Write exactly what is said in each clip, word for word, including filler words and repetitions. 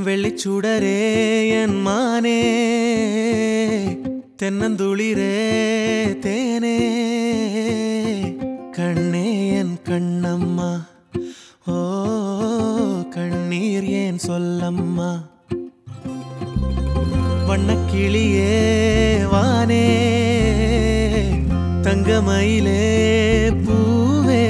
வெள்ளிச்சுடரே என் மானே தென்னந்துளிரே தேனே கண்ணே என் கண்ணம்மா ஓ கண்ணீர் ஏன் சொல்லம்மா வண்ணக்கிளியே வானே தங்கமயிலே பூவே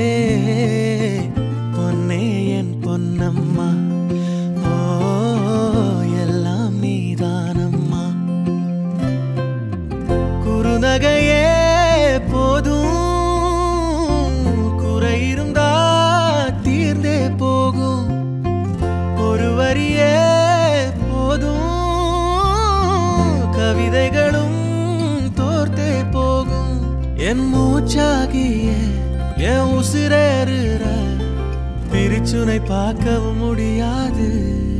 பொன்னே என் பொன்னம்மா ஓ எல்லாம் நீதானம்மா குறுநகையே போதும் குறை இருந்தா தீர்ந்தே போகும் ஒரு வரியே போதும் கவிதைகளும் தோர்த்தே போகும் என் மூச்சாகிய என் உசிரேறுற பிரிச்சுனை பார்க்கவும் முடியாது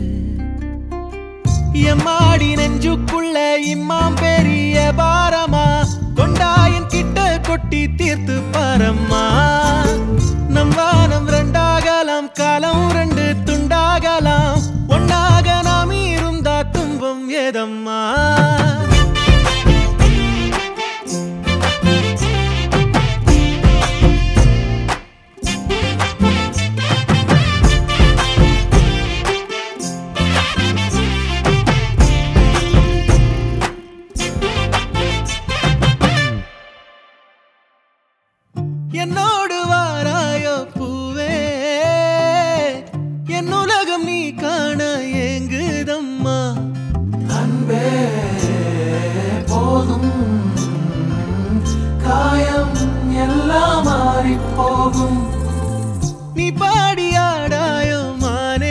எம்மாடி நெஞ்சுக்குள்ள இம்மாம் பெரிய பாரமா கொண்டாயின் கிட்ட கொட்டி தீர்த்து பாரம்மா நம் வானம் ரெண்டாகலாம் காலம் ரெண்டு துண்டாகலாம் ஒன்னாக நாம் இருந்தா துன்பம் ஏதம்மா என்னோடு வாராயோ பூவே என் உலகம் நீ காண ஏங்குதம்மா அன்பே போதும் காயம் எல்லாம் மாறி போகும் நீ பாடியாடாயோ மானே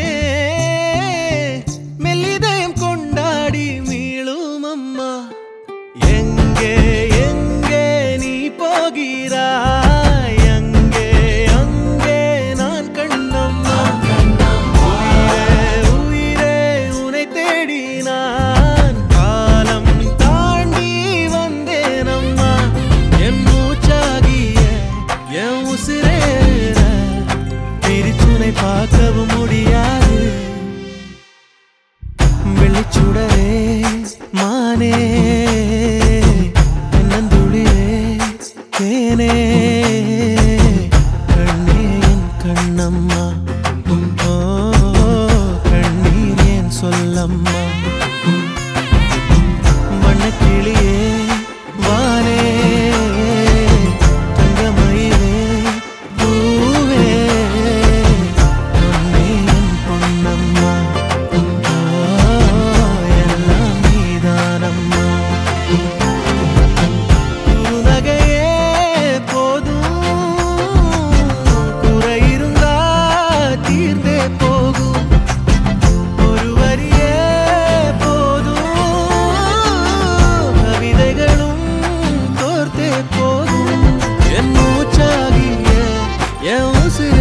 மெல்லிதயம் கொண்டாடி மீளும் அம்மா எங்கே எங்கே நீ போகிறாய் பார்க்கவும் முடியாது வெள்ளிச்சுடரே மானே தென்னந்துளிரே தேனே கண்ணே என் கண்ணம்மா ஓ கண்ணீர் ஏன் சொல்லம்மா வண்ணக்கிளியே வானே Eu não sei